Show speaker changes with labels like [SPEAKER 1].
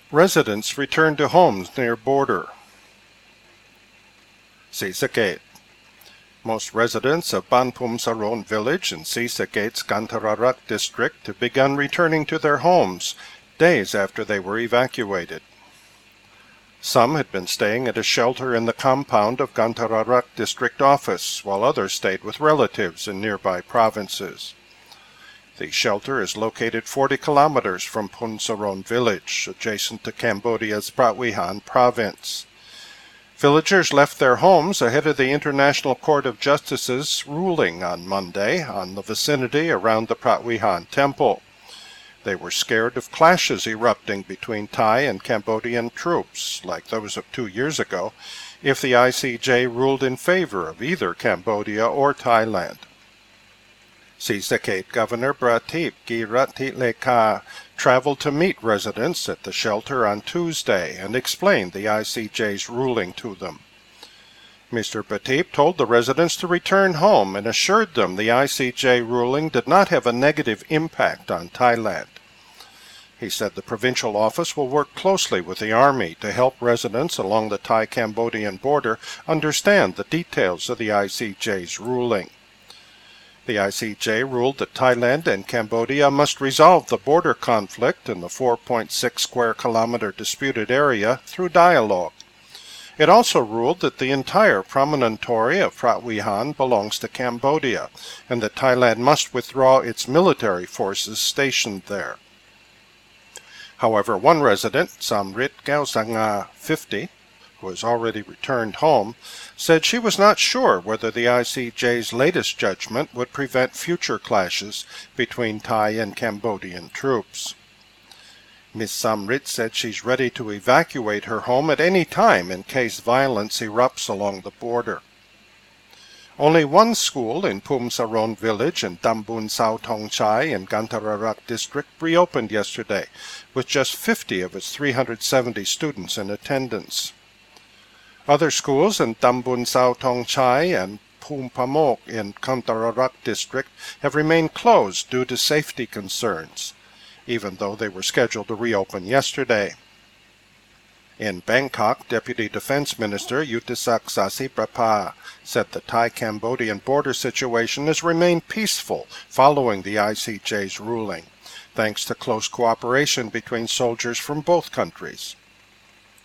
[SPEAKER 1] Residents return to homes near border. Sisaket. Most residents of Banpum Saron village in Sisaket's Gantararak district have begun returning to their homes days after they were evacuated. Some had been staying at a shelter in the compound of Gantararak district office, while others stayed with relatives in nearby provinces. The shelter is located 40 kilometers from Punsaron village, adjacent to Cambodia's Prawihan province. Villagers left their homes ahead of the International Court of Justice's ruling on Monday on the vicinity around the Prawihan temple. They were scared of clashes erupting between Thai and Cambodian troops, like those of 2 years ago, if the ICJ ruled in favor of either Cambodia or Thailand. Sisaket Governor Prateep Girattilekar traveled to meet residents at the shelter on Tuesday and explained the ICJ's ruling to them. Mr. Prateep told the residents to return home and assured them the ICJ ruling did not have a negative impact on Thailand. He said the provincial office will work closely with the Army to help residents along the Thai-Cambodian border understand the details of the ICJ's ruling. The ICJ ruled that Thailand and Cambodia must resolve the border conflict in the 4.6 square kilometer disputed area through dialogue. It also ruled that the entire promontory of Prawihan belongs to Cambodia, and that Thailand must withdraw its military forces stationed there. However, one resident, Samrit Gausanga, 50, who has already returned home, said she was not sure whether the ICJ's latest judgment would prevent future clashes between Thai and Cambodian troops. Ms. Samrit said she's ready to evacuate her home at any time in case violence erupts along the border. Only one school in Pumsaron village in Tambun Sao Tong Chai in Gantararak district reopened yesterday, with just 50 of its 370 students in attendance. Other schools in Tambun Sao Tong Chai and Pumpamok in Gantararak district have remained closed due to safety concerns, even though they were scheduled to reopen yesterday. In Bangkok, Deputy Defense Minister Yutisak Sasiprapa said the Thai-Cambodian border situation has remained peaceful following the ICJ's ruling, thanks to close cooperation between soldiers from both countries.